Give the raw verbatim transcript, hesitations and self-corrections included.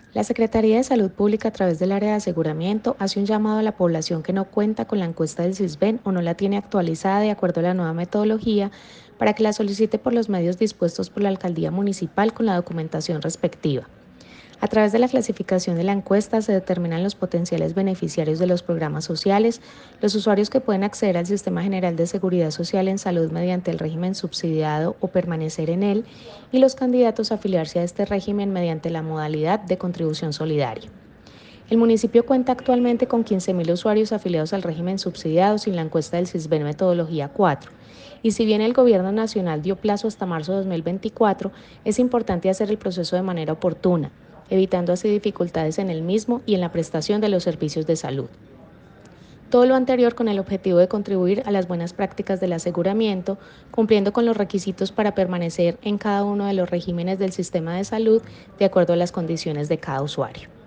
La Secretaría de Salud Pública a través del área de aseguramiento hace un llamado a la población que no cuenta con la encuesta del CISBEN o no la tiene actualizada de acuerdo a la nueva metodología para que la solicite por los medios dispuestos por la alcaldía municipal con la documentación respectiva. A través de la clasificación de la encuesta se determinan los potenciales beneficiarios de los programas sociales, los usuarios que pueden acceder al Sistema General de Seguridad Social en Salud mediante el régimen subsidiado o permanecer en él, y los candidatos a afiliarse a este régimen mediante la modalidad de contribución solidaria. El municipio cuenta actualmente con quince mil usuarios afiliados al régimen subsidiado sin la encuesta del CISBEN Metodología cuatro. Y si bien el Gobierno Nacional dio plazo hasta marzo de dos mil veinticuatro, es importante hacer el proceso de manera oportuna, evitando así dificultades en el mismo y en la prestación de los servicios de salud. Todo lo anterior con el objetivo de contribuir a las buenas prácticas del aseguramiento, cumpliendo con los requisitos para permanecer en cada uno de los regímenes del sistema de salud de acuerdo a las condiciones de cada usuario.